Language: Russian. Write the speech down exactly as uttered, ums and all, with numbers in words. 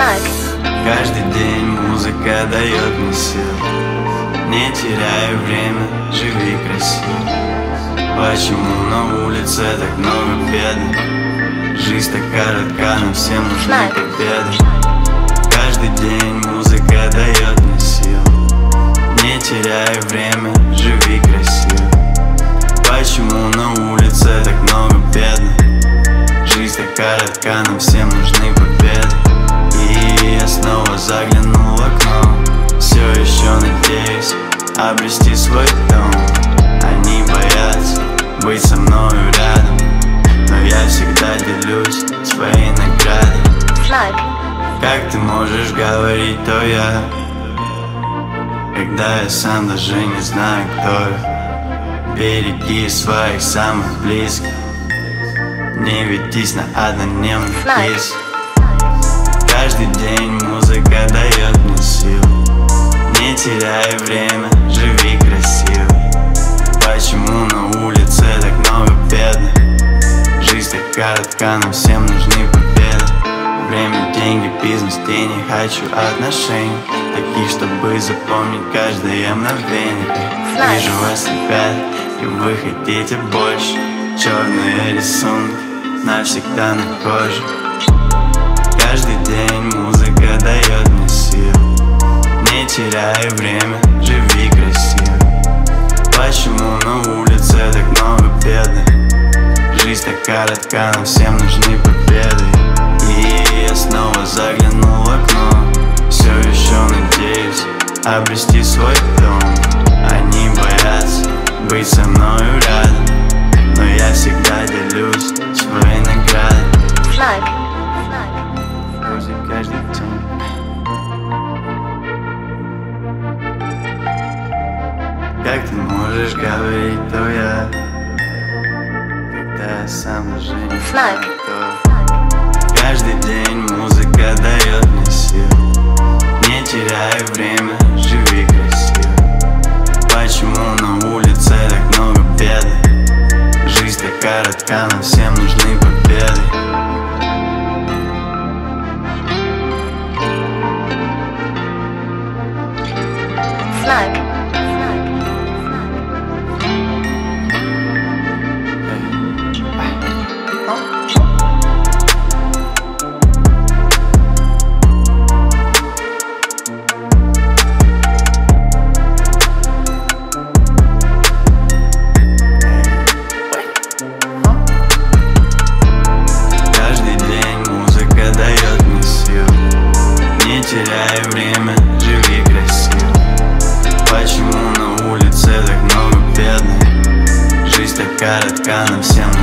Каждый день музыка дает мне сил. Не теряй время, живи красиво. Почему на улице так много бед? Жизнь так коротка, нам всем нужны победы. Каждый день музыка дает мне сил. Не теряй время, живи красиво. Почему на улице так много бедных? Жизнь так коротка, нам всем нужны победы. И я снова заглянул в окно. Все еще надеюсь обрести свой дом. Они боятся быть со мною рядом, но я всегда делюсь своей наградой. Как ты можешь говорить, то я, когда я сам даже не знаю, кто я. Береги своих самых близких, не ведись на однодневный кис. Каждый день музыка дает мне сил. Не теряй время, живи красиво. Почему на улице так много бедных? Жизнь так коротка, нам всем нужны победы. Время, деньги, бизнес, я не хочу отношений таких, чтобы запомнить каждое мгновение. Вижу вас, ребят, и вы хотите больше. Черные рисунки навсегда на коже. Каждый день музыка дает мне сил. Не теряй время, живи красиво. Почему на улице так много бедных? Жизнь так коротка, нам всем нужны победы. И я снова заглянул в окно. Все еще надеюсь обрести свой дом. Они боятся быть со мною рядом, но я всегда делюсь своей наградой. Возле каждый день. Как ты можешь говорить, то я, когда я сам даже не знаю, кто. Каждый день музыка дает мне сил. Не теряй время, живи красиво. Почему на улице так много бедных? Жизнь так коротка, нам всем нужны победы. Не теряй время, живи красиво. Почему на улице так много бедных? Жизнь так коротка, нам всем